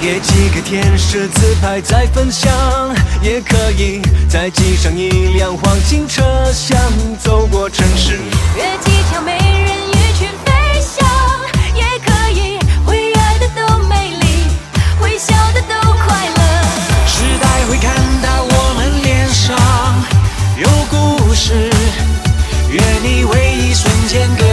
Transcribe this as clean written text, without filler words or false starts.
贴几个天使自拍再分享，也可以再挤上一辆黄金车厢，走过城市。 越技巧美人鱼群飞翔，也可以会爱的都美丽，会笑的都快乐。 时代会看到我们脸上有故事，愿你为一瞬间。